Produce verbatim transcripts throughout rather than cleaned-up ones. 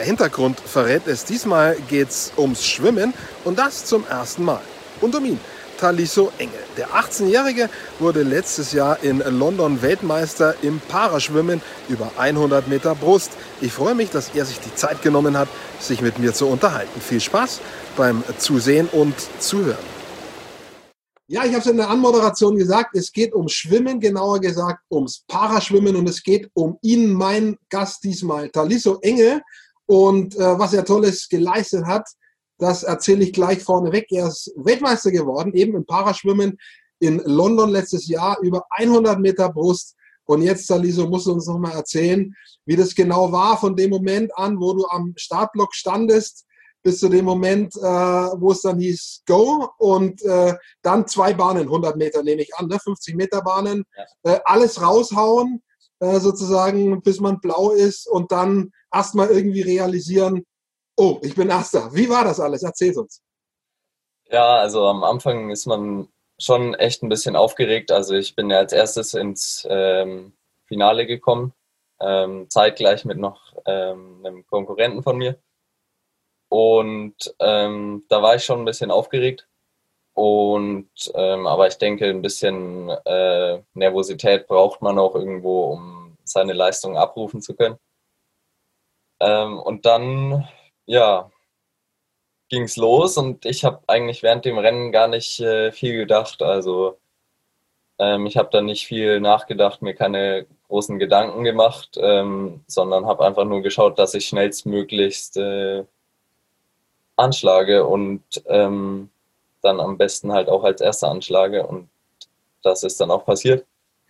Der Hintergrund verrät es. Diesmal geht's ums Schwimmen und das zum ersten Mal. Und um ihn, Talisso Engel. Der achtzehnjährige wurde letztes Jahr in London Weltmeister im Paraschwimmen über hundert Meter Brust. Ich freue mich, dass er sich die Zeit genommen hat, sich mit mir zu unterhalten. Viel Spaß beim Zusehen und Zuhören. Ja, ich habe es in der Anmoderation gesagt, es geht um Schwimmen, genauer gesagt ums Paraschwimmen und es geht um ihn, mein Gast diesmal, Talisso Engel. Und äh, was er Tolles geleistet hat, das erzähle ich gleich vorneweg. Er ist Weltmeister geworden, eben im Paraschwimmen in London letztes Jahr, über hundert Meter Brust. Und jetzt, Talisso, musst du uns noch mal erzählen, wie das genau war von dem Moment an, wo du am Startblock standest, bis zu dem Moment, äh, wo es dann hieß Go und äh, dann zwei Bahnen, hundert Meter nehme ich an, ne? fünfzig Meter Bahnen, ja. äh, alles raushauen, äh, sozusagen, bis man blau ist und dann erstmal irgendwie realisieren, oh, ich bin Erster. Wie war das alles? Erzähl's uns. Ja, also am Anfang ist man schon echt ein bisschen aufgeregt. Also ich bin ja als erstes ins ähm, Finale gekommen, ähm, zeitgleich mit noch ähm, einem Konkurrenten von mir. Und ähm, da war ich schon ein bisschen aufgeregt. Und ähm, aber ich denke, ein bisschen äh, Nervosität braucht man auch irgendwo, um seine Leistung abrufen zu können. Ähm, und dann, ja, ging es los und ich habe eigentlich während dem Rennen gar nicht äh, viel gedacht. Also ähm, ich habe da nicht viel nachgedacht, mir keine großen Gedanken gemacht, ähm, sondern habe einfach nur geschaut, dass ich schnellstmöglichst äh, anschlage und ähm, dann am besten halt auch als Erster anschlage und das ist dann auch passiert.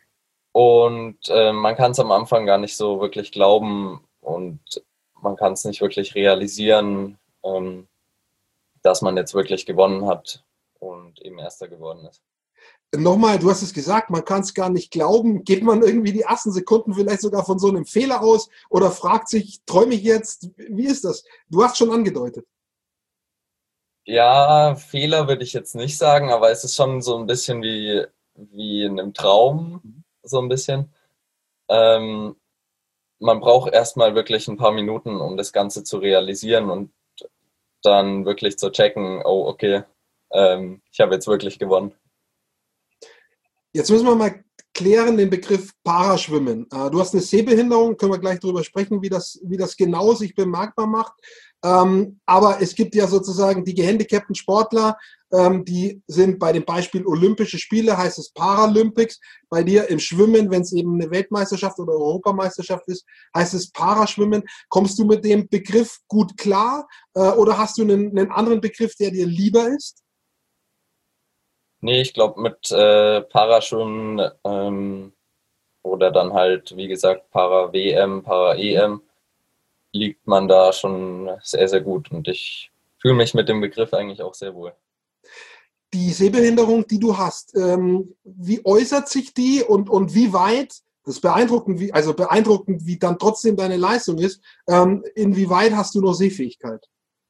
Und äh, man kann es am Anfang gar nicht so wirklich glauben und man kann es nicht wirklich realisieren, ähm, dass man jetzt wirklich gewonnen hat und eben Erster geworden ist. Nochmal, du hast es gesagt, man kann es gar nicht glauben. Geht man irgendwie die ersten Sekunden vielleicht sogar von so einem Fehler aus oder fragt sich, träume ich jetzt? Wie ist das? Du hast schon angedeutet. Ja, Fehler würde ich jetzt nicht sagen, aber es ist schon so ein bisschen wie, wie in einem Traum, so ein bisschen. Ähm, man braucht erstmal wirklich ein paar Minuten, um das Ganze zu realisieren und dann wirklich zu checken, oh, okay, ähm, ich habe jetzt wirklich gewonnen. Jetzt müssen wir mal klären den Begriff Paraschwimmen. Du hast eine Sehbehinderung, können wir gleich darüber sprechen, wie das, wie das genau sich bemerkbar macht. Aber es gibt ja sozusagen die gehandicapten Sportler, die sind bei dem Beispiel Olympische Spiele, heißt es Paralympics. Bei dir im Schwimmen, wenn es eben eine Weltmeisterschaft oder Europameisterschaft ist, heißt es Paraschwimmen. Kommst du mit dem Begriff gut klar oder hast du einen, einen anderen Begriff, der dir lieber ist? Nee, ich glaube mit äh, Paraschwimmen ähm, oder dann halt, wie gesagt, Para-W M, Para-E M liegt man da schon sehr, sehr gut und ich fühle mich mit dem Begriff eigentlich auch sehr wohl. Die Sehbehinderung, die du hast, ähm, wie äußert sich die und, und wie weit, das ist beeindruckend, wie, also beeindruckend, wie dann trotzdem deine Leistung ist, ähm, inwieweit hast du noch Sehfähigkeit?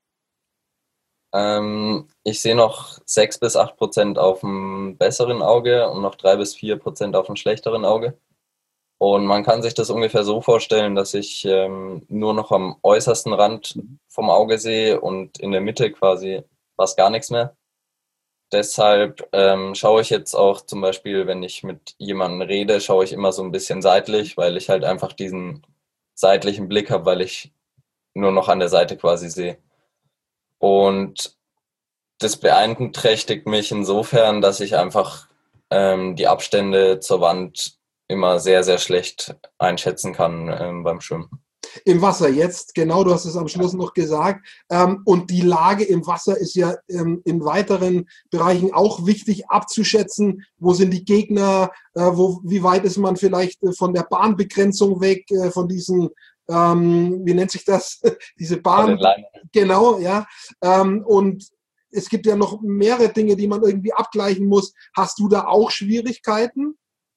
Ähm, ich sehe noch sechs bis acht Prozent auf dem besseren Auge und noch drei bis vier Prozent auf dem schlechteren Auge. Und man kann sich das ungefähr so vorstellen, dass ich ähm, nur noch am äußersten Rand vom Auge sehe und in der Mitte quasi fast gar nichts mehr. Deshalb ähm, schaue ich jetzt auch zum Beispiel, wenn ich mit jemandem rede, schaue ich immer so ein bisschen seitlich, weil ich halt einfach diesen seitlichen Blick habe, weil ich nur noch an der Seite quasi sehe. Und das beeinträchtigt mich insofern, dass ich einfach ähm, die Abstände zur Wand immer sehr, sehr schlecht einschätzen kann ähm, beim Schwimmen. Im Wasser jetzt, genau, du hast es am Schluss noch gesagt. Ähm, und die Lage im Wasser ist ja ähm, in weiteren Bereichen auch wichtig abzuschätzen. Wo sind die Gegner? Äh, wo, wie weit ist man vielleicht äh, von der Bahnbegrenzung weg, äh, von diesen, ähm, wie nennt sich das? Diese Bahn. Genau, ja. Ähm, und es gibt ja noch mehrere Dinge, die man irgendwie abgleichen muss. Hast du da auch Schwierigkeiten?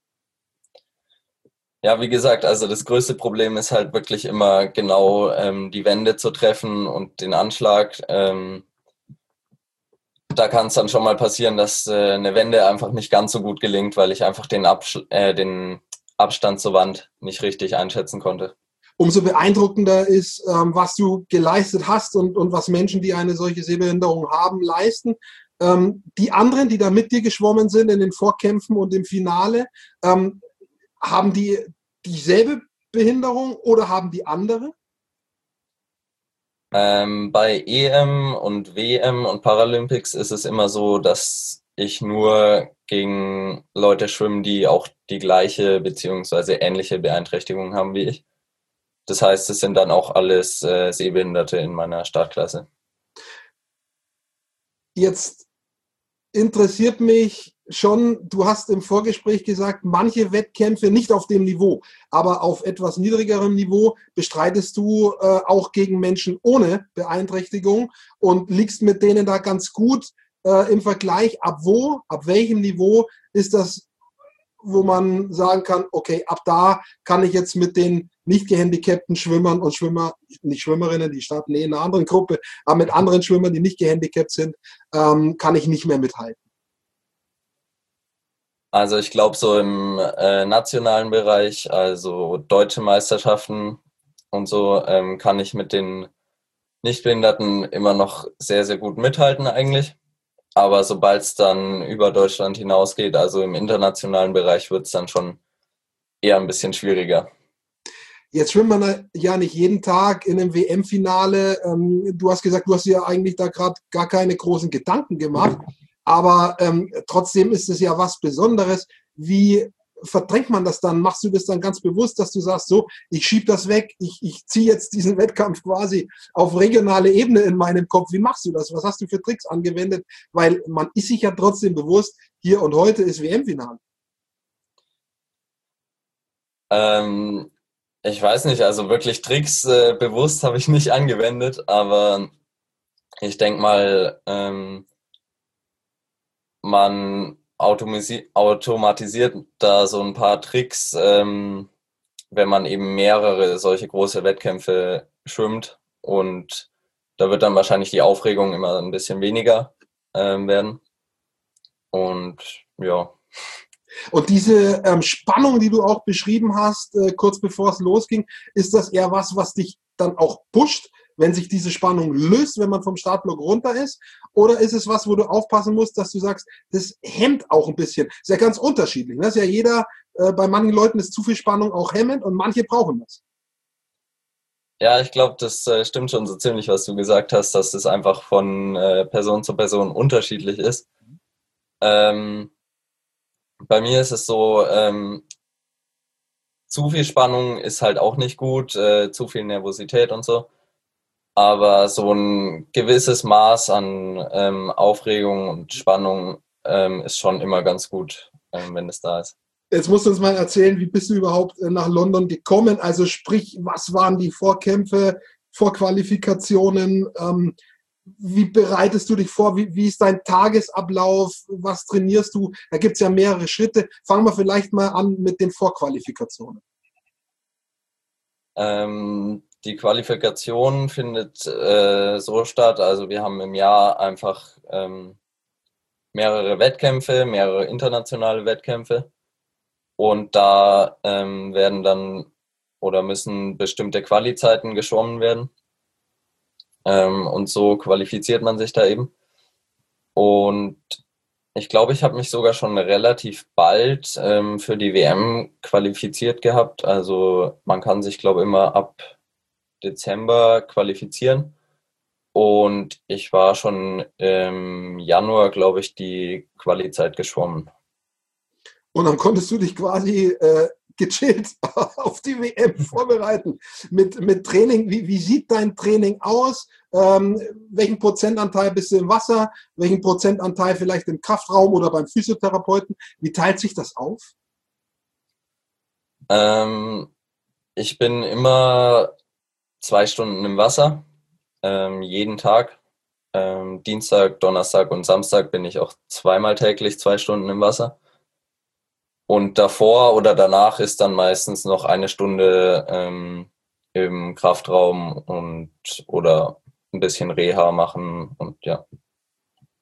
Ja, wie gesagt, also das größte Problem ist halt wirklich immer genau ähm, die Wände zu treffen und den Anschlag. Ähm, da kann es dann schon mal passieren, dass äh, eine Wende einfach nicht ganz so gut gelingt, weil ich einfach den, Absch äh, den Abstand zur Wand nicht richtig einschätzen konnte. umso beeindruckender ist, ähm, was du geleistet hast und, und was Menschen, die eine solche Sehbehinderung haben, leisten. Ähm, die anderen, die da mit dir geschwommen sind in den Vorkämpfen und im Finale, ähm, haben die dieselbe Behinderung oder haben die andere? Ähm, bei E M und W M und Paralympics ist es immer so, dass ich nur gegen Leute schwimme, die auch die gleiche beziehungsweise ähnliche Beeinträchtigung haben wie ich. Das heißt, es sind dann auch alles äh, Sehbehinderte in meiner Startklasse. Jetzt interessiert mich schon, du hast im Vorgespräch gesagt, manche Wettkämpfe nicht auf dem Niveau, aber auf etwas niedrigerem Niveau bestreitest du äh, auch gegen Menschen ohne Beeinträchtigung und liegst mit denen da ganz gut äh, im Vergleich. Ab wo, ab welchem Niveau ist das, wo man sagen kann, okay, ab da kann ich jetzt mit den nicht gehandicapten Schwimmern und Schwimmer, nicht Schwimmerinnen, die starten eh in einer anderen Gruppe, aber mit anderen Schwimmern, die nicht gehandicapt sind, ähm, kann ich nicht mehr mithalten. Also ich glaube so im äh, nationalen Bereich, also deutsche Meisterschaften und so, ähm, kann ich mit den Nichtbehinderten immer noch sehr, sehr gut mithalten eigentlich. Aber sobald es dann über Deutschland hinausgeht, also im internationalen Bereich, wird es dann schon eher ein bisschen schwieriger. Jetzt schwimmt man ja nicht jeden Tag in einem W M-Finale. Ähm, du hast gesagt, du hast dir ja eigentlich da gerade gar keine großen Gedanken gemacht. Aber ähm, trotzdem ist es ja was Besonderes. Wie verdrängt man das dann? Machst du das dann ganz bewusst, dass du sagst, so, ich schiebe das weg, ich, ich ziehe jetzt diesen Wettkampf quasi auf regionale Ebene in meinem Kopf. Wie machst du das? Was hast du für Tricks angewendet? Weil man ist sich ja trotzdem bewusst, hier und heute ist W M-Finale. Ähm, Ich weiß nicht, also wirklich Tricks äh, bewusst habe ich nicht angewendet, aber ich denke mal, ähm, man automisi- automatisiert da so ein paar Tricks, ähm, wenn man eben mehrere solche große Wettkämpfe schwimmt, und da wird dann wahrscheinlich die Aufregung immer ein bisschen weniger ähm, werden. Und ja. Und diese ähm, Spannung, die du auch beschrieben hast, äh, kurz bevor es losging, ist das eher was, was dich dann auch pusht, wenn sich diese Spannung löst, wenn man vom Startblock runter ist? Oder ist es was, wo du aufpassen musst, dass du sagst, das hemmt auch ein bisschen? Ist ja ganz unterschiedlich. Ne? Ist ja jeder, äh, bei manchen Leuten ist zu viel Spannung auch hemmend und manche brauchen das. Ja, ich glaube, das äh, stimmt schon so ziemlich, was du gesagt hast, dass das einfach von äh, Person zu Person unterschiedlich ist. Ähm, Bei mir ist es so, ähm, zu viel Spannung ist halt auch nicht gut, äh, zu viel Nervosität und so. Aber so ein gewisses Maß an ähm, Aufregung und Spannung ähm, ist schon immer ganz gut, ähm, wenn es da ist. Jetzt musst du uns mal erzählen, wie bist du überhaupt äh, nach London gekommen? Also sprich, was waren die Vorkämpfe, Vorqualifikationen? Ähm, wie bereitest du dich vor? Wie, wie ist dein Tagesablauf? Was trainierst du? Da gibt es ja mehrere Schritte. Fangen wir vielleicht mal an mit den Vorqualifikationen. Ähm, die Qualifikation findet äh, so statt, also wir haben im Jahr einfach ähm, mehrere Wettkämpfe, mehrere internationale Wettkämpfe. Und da ähm, werden dann oder müssen bestimmte Quali-Zeiten geschwommen werden. Ähm, und so qualifiziert man sich da eben. Und ich glaube, ich habe mich sogar schon relativ bald ähm, für die W M qualifiziert gehabt. Also man kann sich, glaube ich, immer ab Dezember qualifizieren. Und ich war schon im Januar, glaube ich, die Quali-Zeit geschwommen. Und dann konntest du dich quasi äh, gechillt auf die W M vorbereiten mit, mit Training. Wie, wie sieht dein Training aus? Ähm, welchen Prozentanteil bist du im Wasser? Welchen Prozentanteil vielleicht im Kraftraum oder beim Physiotherapeuten? Wie teilt sich das auf? Ähm, Ich bin immer zwei Stunden im Wasser, ähm, jeden Tag. Ähm, Dienstag, Donnerstag und Samstag bin ich auch zweimal täglich zwei Stunden im Wasser. Und davor oder danach ist dann meistens noch eine Stunde ähm, im Kraftraum und oder ein bisschen Reha machen und ja.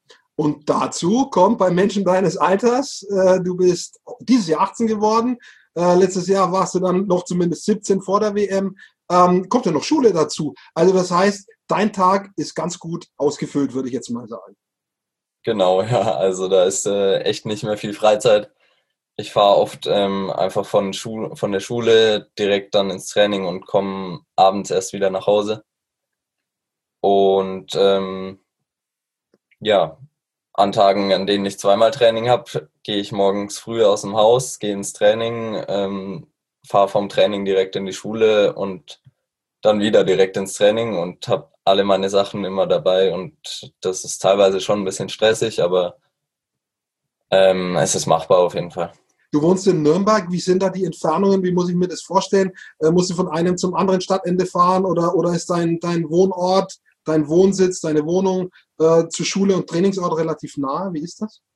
Und dazu kommt bei Menschen deines Alters, äh, du bist dieses Jahr achtzehn geworden, Äh, letztes Jahr warst du dann noch zumindest siebzehn vor der W M. Ähm, kommt ja noch Schule dazu. Also das heißt, dein Tag ist ganz gut ausgefüllt, würde ich jetzt mal sagen. Genau, ja, also da ist äh, echt nicht mehr viel Freizeit. Ich fahre oft ähm, einfach von, Schul von der Schule direkt dann ins Training und komme abends erst wieder nach Hause. Und ähm, ja, an Tagen, an denen ich zweimal Training habe, gehe ich morgens früh aus dem Haus, gehe ins Training, ähm, fahre vom Training direkt in die Schule und dann wieder direkt ins Training und habe alle meine Sachen immer dabei. Und das ist teilweise schon ein bisschen stressig, aber ähm, es ist machbar auf jeden Fall. Du wohnst in Nürnberg. Wie sind da die Entfernungen? Wie muss ich mir das vorstellen? Äh, musst du von einem zum anderen Stadtende fahren oder, oder ist dein, dein Wohnort, dein Wohnsitz, deine Wohnung äh, zu Schule und Trainingsort relativ nahe? Wie ist das?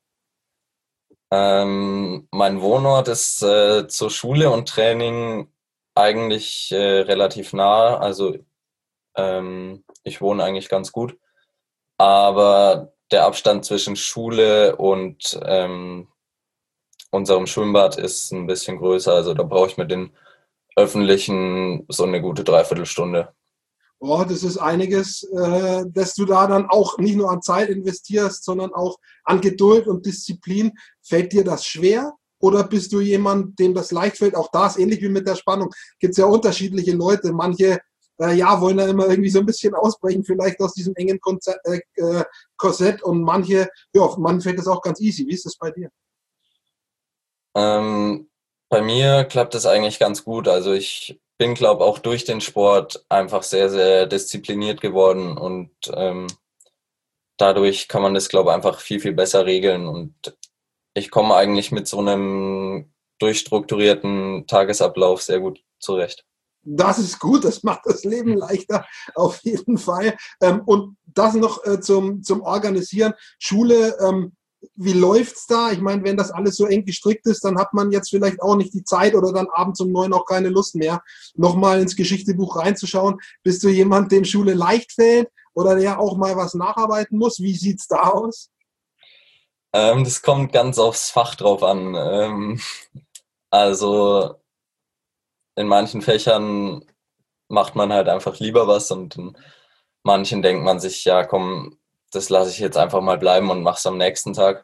Ähm, mein Wohnort ist äh, zur Schule und Training eigentlich äh, relativ nah. Also ähm, ich wohne eigentlich ganz gut. Aber der Abstand zwischen Schule und ähm, unserem Schwimmbad ist ein bisschen größer. Also da brauche ich mit den öffentlichen so eine gute Dreiviertelstunde. Oh, das ist einiges, äh, dass du da dann auch nicht nur an Zeit investierst, sondern auch an Geduld und Disziplin. Fällt dir das schwer? Oder bist du jemand, dem das leicht fällt? Auch das, ähnlich wie mit der Spannung, gibt es ja unterschiedliche Leute. Manche, äh, ja, wollen da immer irgendwie so ein bisschen ausbrechen, vielleicht aus diesem engen Konzer äh, äh, Korsett. Und manche, ja, man fällt das auch ganz easy. Wie ist das bei dir? Ähm, bei mir klappt es eigentlich ganz gut. Also ich bin, glaube auch durch den Sport einfach sehr, sehr diszipliniert geworden und ähm, dadurch kann man das, glaube ich, einfach viel, viel besser regeln. Und ich komme eigentlich mit so einem durchstrukturierten Tagesablauf sehr gut zurecht. Das ist gut, das macht das Leben leichter, auf jeden Fall. Ähm, und das noch äh, zum, zum Organisieren. Schule, ähm, wie läuft's da? Ich meine, wenn das alles so eng gestrickt ist, dann hat man jetzt vielleicht auch nicht die Zeit oder dann abends um neun auch keine Lust mehr, nochmal ins Geschichtebuch reinzuschauen. Bist du jemand, dem Schule leicht fällt oder der auch mal was nacharbeiten muss? Wie sieht's da aus? Ähm, das kommt ganz aufs Fach drauf an. Ähm, also in manchen Fächern macht man halt einfach lieber was und in manchen denkt man sich, ja komm, das lasse ich jetzt einfach mal bleiben und mache es am nächsten Tag.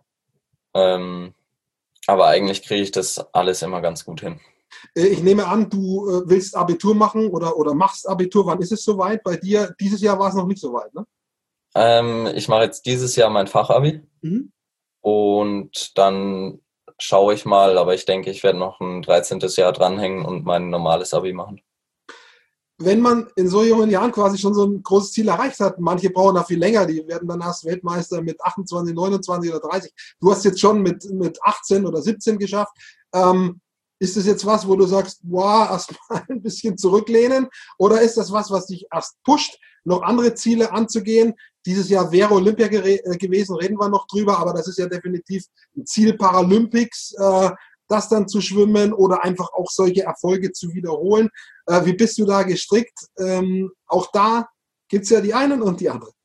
Ähm, aber eigentlich kriege ich das alles immer ganz gut hin. Äh, Ich nehme an, du äh, willst Abitur machen oder, oder machst Abitur. Wann ist es soweit? Bei dir, dieses Jahr war es noch nicht so weit, ne? Ähm, ich mache jetzt dieses Jahr mein Fachabi Mhm. und dann schaue ich mal, aber ich denke, ich werde noch ein dreizehntes Jahr dranhängen und mein normales Abi machen. Wenn man in so jungen Jahren quasi schon so ein großes Ziel erreicht hat, manche brauchen da viel länger, die werden dann erst Weltmeister mit achtundzwanzig, neunundzwanzig oder dreißig. Du hast jetzt schon mit, mit achtzehn oder siebzehn geschafft. Ähm, ist das jetzt was, wo du sagst, wow, erstmal ein bisschen zurücklehnen? Oder ist das was, was dich erst pusht, noch andere Ziele anzugehen? Dieses Jahr wäre Olympia äh, gewesen, reden wir noch drüber, aber das ist ja definitiv ein Ziel Paralympics, äh, das dann zu schwimmen oder einfach auch solche Erfolge zu wiederholen. Äh, wie bist du da gestrickt? Ähm, auch da gibt es ja die einen und die anderen.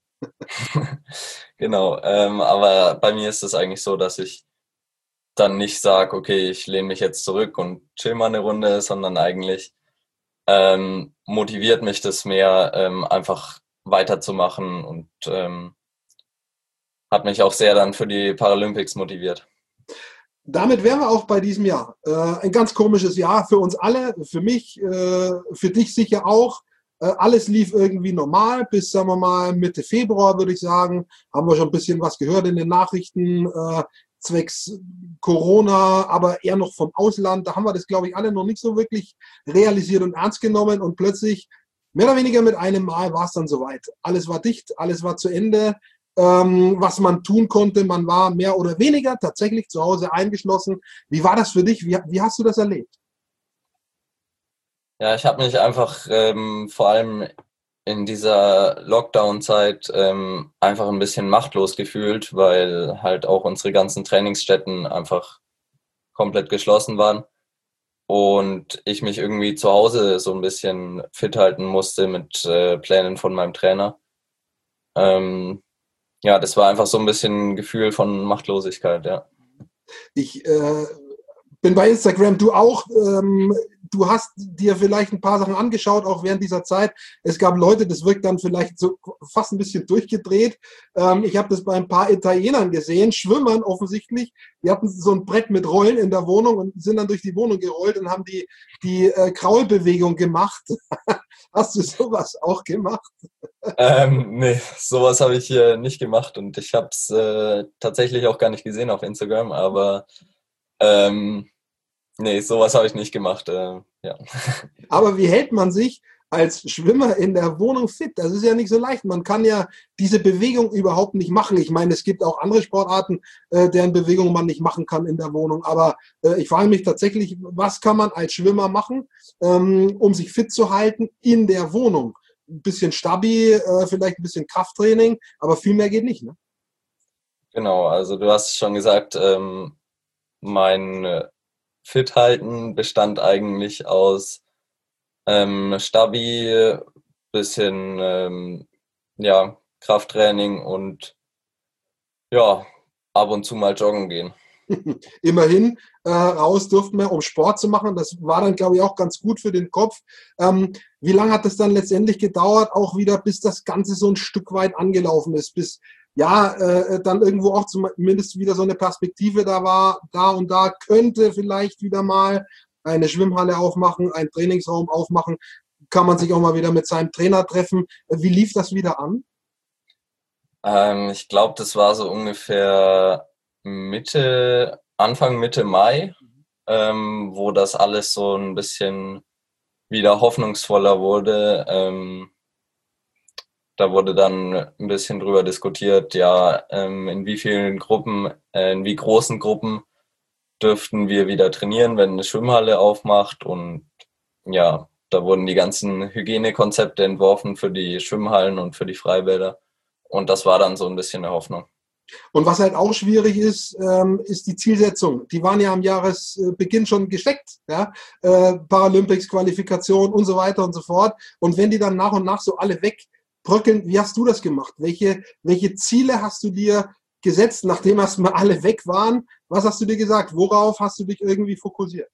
Genau, ähm, aber bei mir ist es eigentlich so, dass ich dann nicht sage, okay, ich lehne mich jetzt zurück und chill mal eine Runde, sondern eigentlich ähm, motiviert mich das mehr, ähm, einfach weiterzumachen und ähm, hat mich auch sehr dann für die Paralympics motiviert. Damit wären wir auch bei diesem Jahr. Äh, ein ganz komisches Jahr für uns alle, für mich, äh, für dich sicher auch. Äh, alles lief irgendwie normal bis, sagen wir mal, Mitte Februar, würde ich sagen. Haben wir schon ein bisschen was gehört in den Nachrichten, äh, zwecks Corona, aber eher noch vom Ausland. Da haben wir das, glaube ich, alle noch nicht so wirklich realisiert und ernst genommen. Und plötzlich, mehr oder weniger mit einem Mal, war es dann soweit. Alles war dicht, alles war zu Ende. Ähm, was man tun konnte. Man war mehr oder weniger tatsächlich zu Hause eingeschlossen. Wie war das für dich? Wie, wie hast du das erlebt? Ja, ich habe mich einfach ähm, vor allem in dieser Lockdown-Zeit ähm, einfach ein bisschen machtlos gefühlt, weil halt auch unsere ganzen Trainingsstätten einfach komplett geschlossen waren und ich mich irgendwie zu Hause so ein bisschen fit halten musste mit äh, Plänen von meinem Trainer. Ähm, ja, das war einfach so ein bisschen ein Gefühl von Machtlosigkeit, ja. Ich äh, bin bei Instagram, du auch. Ähm, du hast dir vielleicht ein paar Sachen angeschaut, auch während dieser Zeit. Es gab Leute, das wirkt dann vielleicht so fast ein bisschen durchgedreht. Ähm, ich habe das bei ein paar Italienern gesehen, Schwimmern offensichtlich. Die hatten so ein Brett mit Rollen in der Wohnung und sind dann durch die Wohnung gerollt und haben die, die äh, Kraulbewegung gemacht. Hast du sowas auch gemacht? Ähm, nee, sowas habe ich äh, nicht gemacht und ich habe es äh, tatsächlich auch gar nicht gesehen auf Instagram, aber ähm, nee, sowas habe ich nicht gemacht. Äh, ja. Aber wie hält man sich als Schwimmer in der Wohnung fit? Das ist ja nicht so leicht. Man kann ja diese Bewegung überhaupt nicht machen. Ich meine, es gibt auch andere Sportarten, äh, deren Bewegung man nicht machen kann in der Wohnung. Aber äh, ich frage mich tatsächlich, was kann man als Schwimmer machen, ähm, um sich fit zu halten in der Wohnung? Ein bisschen Stabi, äh, vielleicht ein bisschen Krafttraining, aber viel mehr geht nicht, ne? Genau, also du hast schon gesagt, ähm, mein äh, Fit-Halten bestand eigentlich aus ähm, Stabi, bisschen ähm, ja, Krafttraining und ja, ab und zu mal joggen gehen. Immerhin äh, raus durften wir, um Sport zu machen. Das war dann, glaube ich, auch ganz gut für den Kopf. Ähm, wie lange hat es dann letztendlich gedauert, auch wieder, bis das Ganze so ein Stück weit angelaufen ist, bis ja äh, dann irgendwo auch zumindest wieder so eine Perspektive da war, da und da könnte vielleicht wieder mal eine Schwimmhalle aufmachen, einen Trainingsraum aufmachen, kann man sich auch mal wieder mit seinem Trainer treffen. Wie lief das wieder an? Ähm, ich glaube, das war so ungefähr Mitte, Anfang Mitte Mai, ähm, wo das alles so ein bisschen wieder hoffnungsvoller wurde. Ähm, da wurde dann ein bisschen drüber diskutiert, ja, ähm, in wie vielen Gruppen, äh, in wie großen Gruppen dürften wir wieder trainieren, wenn eine Schwimmhalle aufmacht. Und ja, da wurden die ganzen Hygienekonzepte entworfen für die Schwimmhallen und für die Freibäder. Und das war dann so ein bisschen eine Hoffnung. Und was halt auch schwierig ist, ähm, ist die Zielsetzung. Die waren ja am Jahresbeginn schon gesteckt, ja, äh, Paralympics, Qualifikation und so weiter und so fort. Und wenn die dann nach und nach so alle wegbröckeln, wie hast du das gemacht? Welche, welche Ziele hast du dir gesetzt, nachdem erstmal alle weg waren? Was hast du dir gesagt? Worauf hast du dich irgendwie fokussiert?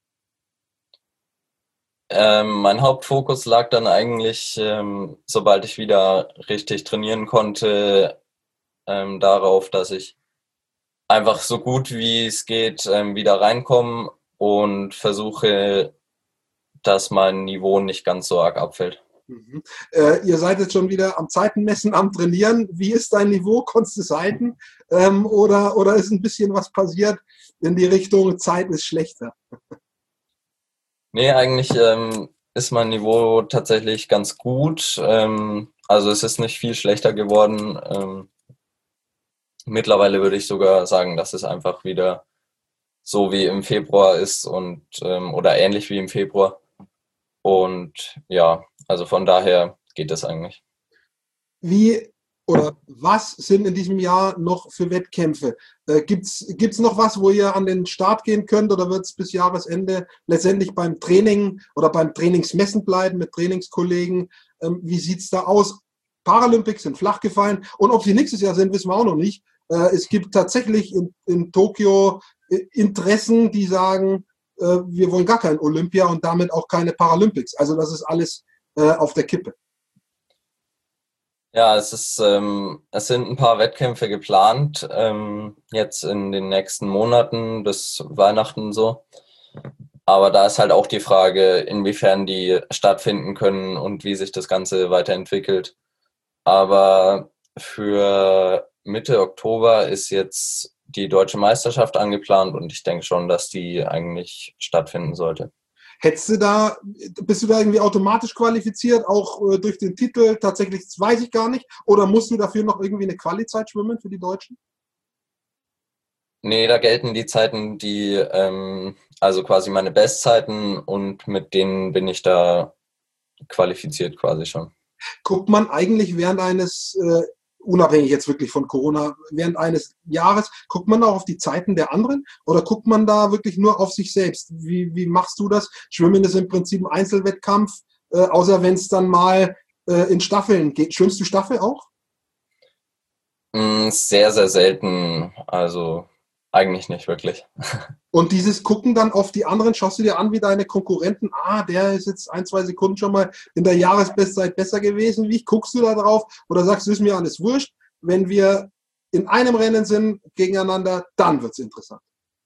Ähm, mein Hauptfokus lag dann eigentlich, ähm, sobald ich wieder richtig trainieren konnte, ähm, darauf, dass ich einfach so gut wie es geht ähm, wieder reinkomme und versuche, dass mein Niveau nicht ganz so arg abfällt. Mhm. Äh, ihr seid jetzt schon wieder am Zeitenmessen, am Trainieren. Wie ist dein Niveau? Konntest du es halten? Ähm, oder, oder ist ein bisschen was passiert in die Richtung, Zeit ist schlechter? Nee, eigentlich ähm, ist mein Niveau tatsächlich ganz gut. Ähm, also es ist nicht viel schlechter geworden. Ähm, mittlerweile würde ich sogar sagen, dass es einfach wieder so wie im Februar ist und ähm, oder ähnlich wie im Februar. Und ja, also von daher geht es eigentlich. Wie oder was sind in diesem Jahr noch für Wettkämpfe? Äh, gibt's gibt's noch was, wo ihr an den Start gehen könnt oder wird es bis Jahresende letztendlich beim Training oder beim Trainingsmessen bleiben mit Trainingskollegen? Ähm, wie sieht's da aus? Paralympics sind flach gefallen und ob sie nächstes Jahr sind, wissen wir auch noch nicht. Äh, es gibt tatsächlich in, in Tokio äh, Interessen, die sagen, äh, wir wollen gar kein Olympia und damit auch keine Paralympics. Also das ist alles äh, auf der Kippe. Ja, es ist, ähm, es sind ein paar Wettkämpfe geplant, ähm, jetzt in den nächsten Monaten bis Weihnachten so. Aber da ist halt auch die Frage, inwiefern die stattfinden können und wie sich das Ganze weiterentwickelt. Aber für Mitte Oktober ist jetzt die Deutsche Meisterschaft angeplant und ich denke schon, dass die eigentlich stattfinden sollte. Hättest du da, bist du da irgendwie automatisch qualifiziert, auch äh, durch den Titel? Tatsächlich, das weiß ich gar nicht. Oder musst du dafür noch irgendwie eine Quali-Zeit schwimmen für die Deutschen? Nee, da gelten die Zeiten, die, ähm, also quasi meine Bestzeiten und mit denen bin ich da qualifiziert quasi schon. Guckt man eigentlich während eines, äh, unabhängig jetzt wirklich von Corona, während eines Jahres, guckt man auch auf die Zeiten der anderen oder guckt man da wirklich nur auf sich selbst? Wie, wie machst du das? Schwimmen ist im Prinzip ein Einzelwettkampf, äh, außer wenn es dann mal äh, in Staffeln geht. Schwimmst du Staffel auch? Mm, Sehr, sehr selten. Also eigentlich nicht wirklich. Und dieses Gucken dann auf die anderen, schaust du dir an, wie deine Konkurrenten, ah, der ist jetzt ein, zwei Sekunden schon mal in der Jahresbestzeit besser gewesen wie ich. Guckst du da drauf oder sagst du, ist mir alles wurscht? Wenn wir in einem Rennen sind gegeneinander, dann wird es interessant.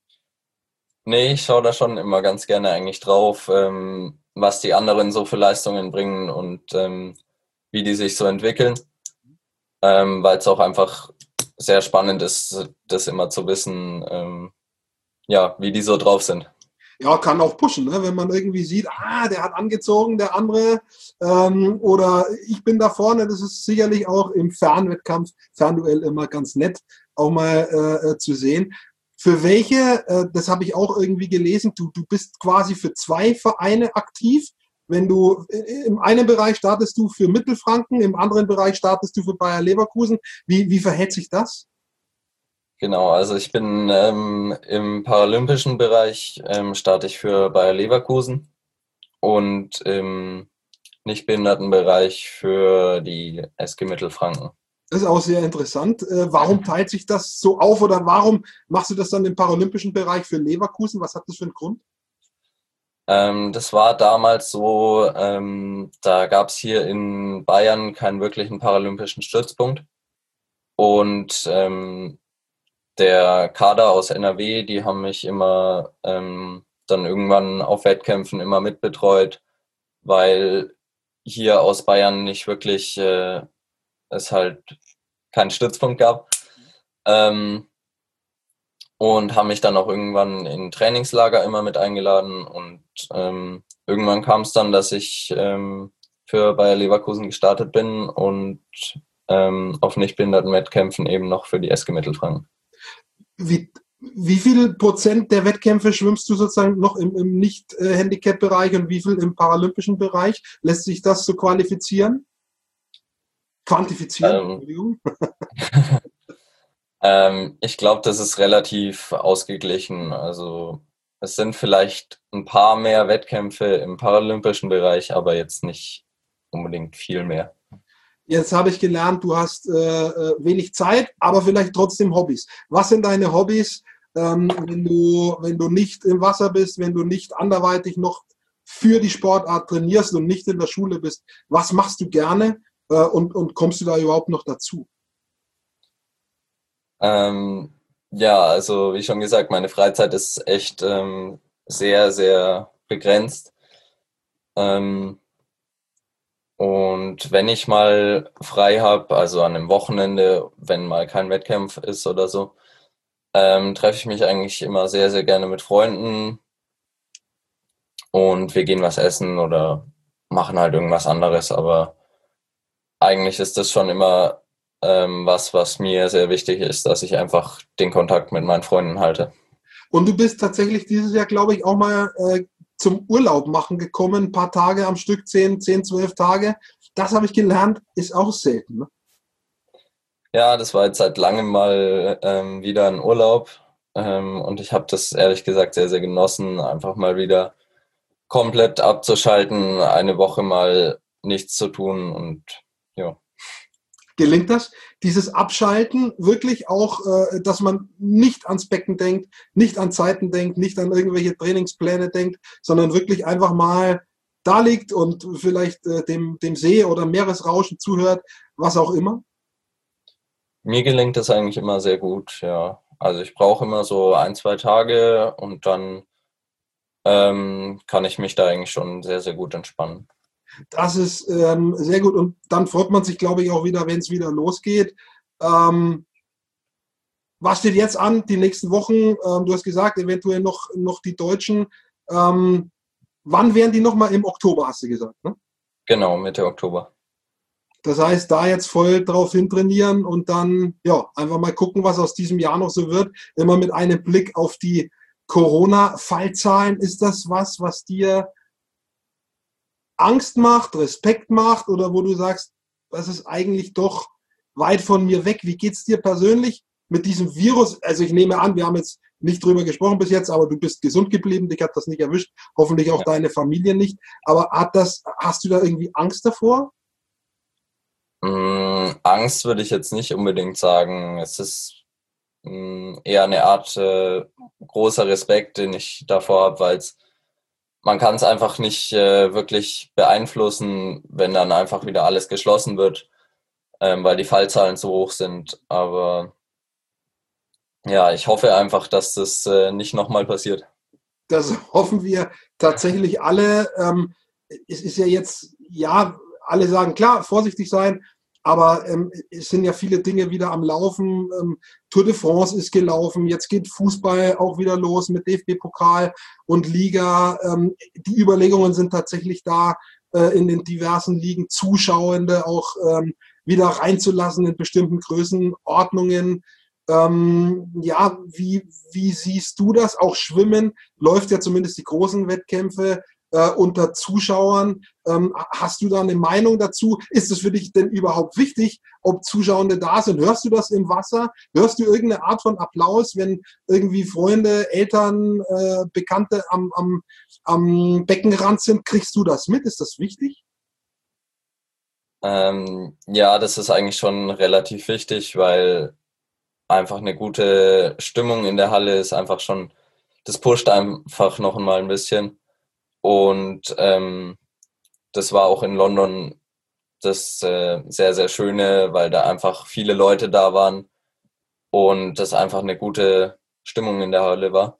Nee, ich schaue da schon immer ganz gerne eigentlich drauf, ähm, was die anderen so für Leistungen bringen und ähm, wie die sich so entwickeln, ähm, weil es auch einfach sehr spannend ist, das immer zu wissen, ähm, ja, wie die so drauf sind. Ja, kann auch pushen, ne? Wenn man irgendwie sieht, ah, der hat angezogen, der andere, ähm, oder ich bin da vorne. Das ist sicherlich auch im Fernwettkampf, Fernduell immer ganz nett, auch mal äh, äh, zu sehen. Für welche, äh, das habe ich auch irgendwie gelesen, du, du bist quasi für zwei Vereine aktiv. Wenn du äh, im einen Bereich startest du für Mittelfranken, im anderen Bereich startest du für Bayer Leverkusen. Wie, wie verhält sich das? Genau, also ich bin ähm, im paralympischen Bereich, ähm, starte ich für Bayer Leverkusen und im Nichtbehindertenbereich für die S G Mittelfranken. Das ist auch sehr interessant. Äh, warum teilt sich das so auf oder warum machst du das dann im paralympischen Bereich für Leverkusen? Was hat das für einen Grund? Ähm, das war damals so, ähm, da gab es hier in Bayern keinen wirklichen paralympischen Stützpunkt und ähm, der Kader aus N R W, die haben mich immer ähm, dann irgendwann auf Wettkämpfen immer mitbetreut, weil hier aus Bayern nicht wirklich äh, es halt keinen Stützpunkt gab. Ähm, und haben mich dann auch irgendwann in Trainingslager immer mit eingeladen und ähm, irgendwann kam es dann, dass ich ähm, für Bayer Leverkusen gestartet bin und ähm, auf nichtbehinderten Wettkämpfen eben noch für die S G Mittelfranken. Wie, wie viel Prozent der Wettkämpfe schwimmst du sozusagen noch im, im Nicht-Handicap-Bereich und wie viel im paralympischen Bereich? Lässt sich das so qualifizieren? Quantifizieren? Ähm, Entschuldigung. ähm, ich glaube, das ist relativ ausgeglichen. Also es sind vielleicht ein paar mehr Wettkämpfe im paralympischen Bereich, aber jetzt nicht unbedingt viel mehr. Jetzt habe ich gelernt, du hast äh, äh, wenig Zeit, aber vielleicht trotzdem Hobbys. Was sind deine Hobbys, ähm, wenn du, wenn du nicht im Wasser bist, wenn du nicht anderweitig noch für die Sportart trainierst und nicht in der Schule bist? Was machst du gerne äh, und, und kommst du da überhaupt noch dazu? Ähm, ja, also wie schon gesagt, meine Freizeit ist echt ähm, sehr, sehr begrenzt. Ähm, und wenn ich mal frei habe, also an einem Wochenende, wenn mal kein Wettkampf ist oder so, ähm, treffe ich mich eigentlich immer sehr, sehr gerne mit Freunden und wir gehen was essen oder machen halt irgendwas anderes. Aber eigentlich ist das schon immer ähm, was, was mir sehr wichtig ist, dass ich einfach den Kontakt mit meinen Freunden halte. Und du bist tatsächlich dieses Jahr, glaube ich, auch mal äh, zum Urlaub machen gekommen, ein paar Tage am Stück, zehn, zehn, zwölf Tage. Das habe ich gelernt, ist auch selten. Ne? Ja, das war jetzt seit langem mal ähm, wieder ein Urlaub ähm, und ich habe das ehrlich gesagt sehr, sehr genossen, einfach mal wieder komplett abzuschalten, eine Woche mal nichts zu tun und ja. Gelingt das? Dieses Abschalten, wirklich auch, äh, dass man nicht ans Becken denkt, nicht an Zeiten denkt, nicht an irgendwelche Trainingspläne denkt, sondern wirklich einfach mal da liegt und vielleicht äh, dem, dem See oder Meeresrauschen zuhört, was auch immer. Mir gelingt das eigentlich immer sehr gut, ja. Also ich brauche immer so ein, zwei Tage und dann ähm, kann ich mich da eigentlich schon sehr, sehr gut entspannen. Das ist ähm, sehr gut und dann freut man sich, glaube ich, auch wieder, wenn es wieder losgeht. Ähm, was steht jetzt an, die nächsten Wochen? Ähm, du hast gesagt, eventuell noch, noch die Deutschen. Ähm, wann wären die nochmal? Im Oktober, hast du gesagt, ne? Genau, Mitte Oktober. Das heißt, da jetzt voll drauf hintrainieren und dann ja einfach mal gucken, was aus diesem Jahr noch so wird. Immer mit einem Blick auf die Corona-Fallzahlen. Ist das was, was dir Angst macht, Respekt macht oder wo du sagst, das ist eigentlich doch weit von mir weg? Wie geht's dir persönlich mit diesem Virus? Also ich nehme an, wir haben jetzt nicht drüber gesprochen bis jetzt, aber du bist gesund geblieben, dich hat das nicht erwischt, hoffentlich auch Ja. deine Familie nicht. Aber hat das, hast du da irgendwie Angst davor? Mm, Angst würde ich jetzt nicht unbedingt sagen. Es ist mh, eher eine Art äh, großer Respekt, den ich davor habe, weil man kann es einfach nicht äh, wirklich beeinflussen, wenn dann einfach wieder alles geschlossen wird, ähm, weil die Fallzahlen so hoch sind. Aber ja, ich hoffe einfach, dass das äh, nicht nochmal passiert. Das hoffen wir tatsächlich alle. Ähm, es ist ja jetzt, ja, alle sagen, klar, vorsichtig sein, aber ähm, es sind ja viele Dinge wieder am Laufen. Ähm, Tour de France ist gelaufen, jetzt geht Fußball auch wieder los mit D F B-Pokal und Liga. Ähm, die Überlegungen sind tatsächlich da, äh, in den diversen Ligen Zuschauende auch ähm, wieder reinzulassen in bestimmten Größenordnungen. Ähm, ja, wie, wie siehst du das? Auch Schwimmen läuft ja zumindest die großen Wettkämpfe äh, unter Zuschauern. Ähm, hast du da eine Meinung dazu? Ist es für dich denn überhaupt wichtig, ob Zuschauende da sind? Hörst du das im Wasser? Hörst du irgendeine Art von Applaus, wenn irgendwie Freunde, Eltern, äh, Bekannte am, am, am Beckenrand sind? Kriegst du das mit? Ist das wichtig? Ähm, ja, das ist eigentlich schon relativ wichtig, weil einfach eine gute Stimmung in der Halle ist einfach schon, das pusht einfach noch mal ein bisschen. Und ähm, das war auch in London das äh, sehr, sehr Schöne, weil da einfach viele Leute da waren und das einfach eine gute Stimmung in der Halle war.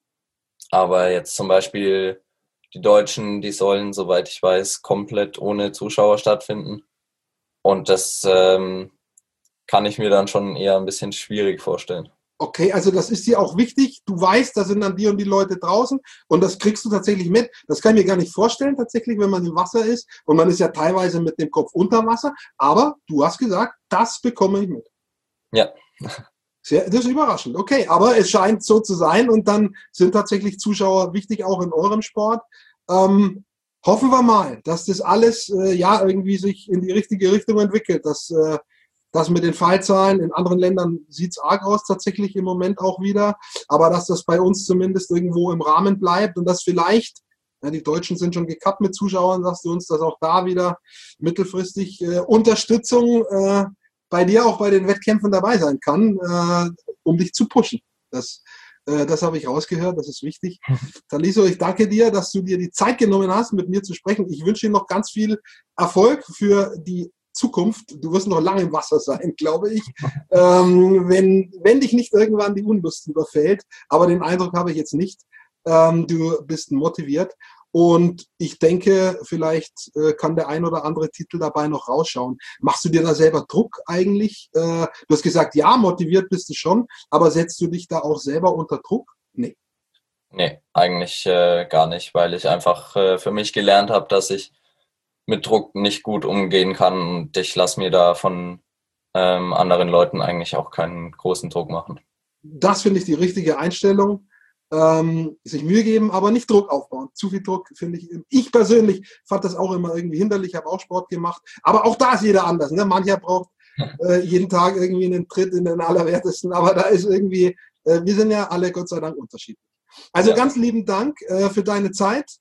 Aber jetzt zum Beispiel die Deutschen, die sollen, soweit ich weiß, komplett ohne Zuschauer stattfinden. Und das ähm, kann ich mir dann schon eher ein bisschen schwierig vorstellen. Okay, also das ist dir auch wichtig. Du weißt, da sind dann die und die Leute draußen und das kriegst du tatsächlich mit. Das kann ich mir gar nicht vorstellen, tatsächlich, wenn man im Wasser ist und man ist ja teilweise mit dem Kopf unter Wasser. Aber du hast gesagt, das bekomme ich mit. Ja, Sehr, das ist überraschend. Okay, aber es scheint so zu sein und dann sind tatsächlich Zuschauer wichtig, auch in eurem Sport. Ähm, hoffen wir mal, dass das alles äh, ja irgendwie sich in die richtige Richtung entwickelt, dass äh, das mit den Fallzahlen in anderen Ländern sieht es arg aus, tatsächlich im Moment auch wieder. Aber dass das bei uns zumindest irgendwo im Rahmen bleibt und dass vielleicht, ja, die Deutschen sind schon gekappt mit Zuschauern, sagst du uns, dass auch da wieder mittelfristig äh, Unterstützung äh, bei dir auch bei den Wettkämpfen dabei sein kann, äh, um dich zu pushen. Das, äh, das habe ich rausgehört, das ist wichtig. Taliso, ich danke dir, dass du dir die Zeit genommen hast, mit mir zu sprechen. Ich wünsche dir noch ganz viel Erfolg für die Zukunft. Du wirst noch lange im Wasser sein, glaube ich, ähm, wenn, wenn dich nicht irgendwann die Unlust überfällt. Aber den Eindruck habe ich jetzt nicht. Ähm, du bist motiviert. Und ich denke, vielleicht äh, kann der ein oder andere Titel dabei noch rausschauen. Machst du dir da selber Druck eigentlich? Äh, du hast gesagt, ja, motiviert bist du schon, aber setzt du dich da auch selber unter Druck? Nee. nee, eigentlich äh, gar nicht, weil ich einfach äh, für mich gelernt habe, dass ich mit Druck nicht gut umgehen kann und ich lasse mir da von ähm, anderen Leuten eigentlich auch keinen großen Druck machen. Das finde ich die richtige Einstellung. Ähm, sich Mühe geben, aber nicht Druck aufbauen. Zu viel Druck finde ich. Ich persönlich fand das auch immer irgendwie hinderlich, habe auch Sport gemacht. Aber auch da ist jeder anders. Ne? Mancher braucht äh, jeden Tag irgendwie einen Tritt in den Allerwertesten. Aber da ist irgendwie, äh, wir sind ja alle Gott sei Dank unterschiedlich. Also Ja, ganz lieben Dank äh, für deine Zeit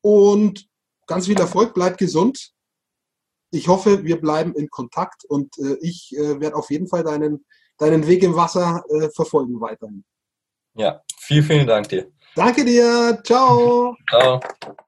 und ganz viel Erfolg. Bleib gesund. Ich hoffe, wir bleiben in Kontakt und äh, ich äh, werde auf jeden Fall deinen, deinen Weg im Wasser äh, verfolgen weiterhin. ja, vielen, vielen Dank dir. Danke dir. Ciao. Ciao.